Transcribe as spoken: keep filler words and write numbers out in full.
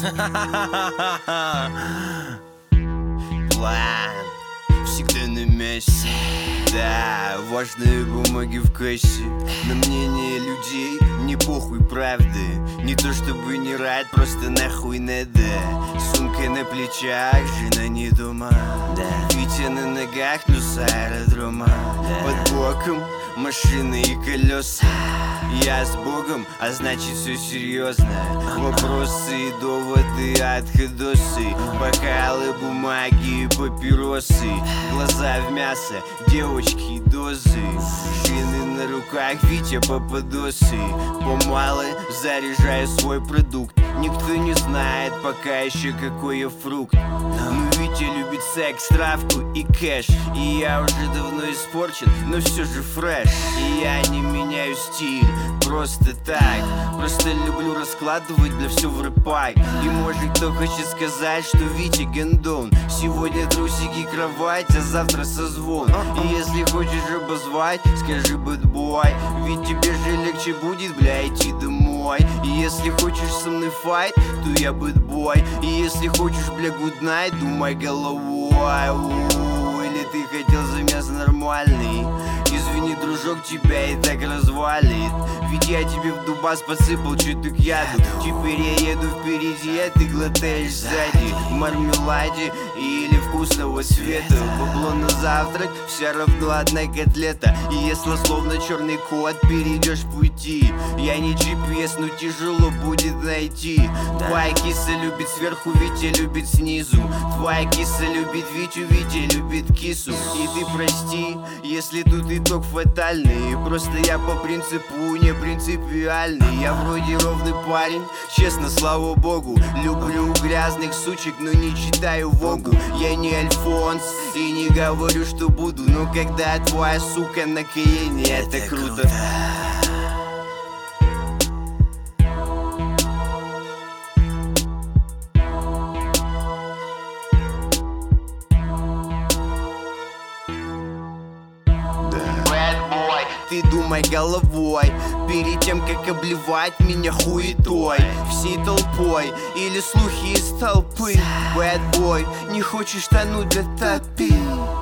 План всегда на месте. Да, важные бумаги в кассе. На мнение людей мне похуй, правда. Не то чтобы не рад, просто нахуй надо. Сумка на плечах, жена не дома, да. Витя на ногах, но с аэродрома, да. Под боком машины и колеса. Я с Богом, а значит все серьезно. Вопросы и доводы от ходосы. Бокалы, бумаги и папиросы. Глаза в мясо, девочки дозы. Шины на руках, Витя Пападосы. Помалы заряжаю свой продукт. Никто не знает пока еще какой я фрукт. Но Витя любит секс, травку и кэш. И я уже давно испорчен, но все же фреш. И я не меняю стиль просто так. Просто люблю раскладывать, бля, все в рэпай. И может кто хочет сказать, что Витя гандон. Сегодня трусики, кровать, а завтра созвон. И если хочешь обозвать, скажи бэтбой. Ведь тебе же легче будет, бля, идти домой. И если хочешь со мной файт, то я бэтбой. И если хочешь, бля, гуднайт, думай головой. У-у-у. Или ты хотел замес нормальный? Извини, дружок, тебя и так развалит. Ведь я тебе в дубас подсыпал чуток яду. Теперь я еду впереди, а ты глотаешь сзади. В мармеладе или вкусного света. Бабло на завтрак, все равно одна котлета. И если словно черный кот перейдешь пути, я не джи пи эс, но тяжело будет найти. Твоя киса любит сверху, Витя любит снизу. Твоя киса любит Витю, Витя любит кису. И ты прости, если тут итог фатальный. Просто я по принципу не принципиальный. Я вроде ровный парень, честно, слава богу. Люблю грязных сучек, но не читаю Вогу. Я не Альфонс и не говорю, что буду. Но когда твоя сука на Каене, это, это круто, круто. Ты думай головой перед тем, как обливать меня хуетой всей толпой или слухи из толпы. Bad boy, не хочешь тонуть, да топи.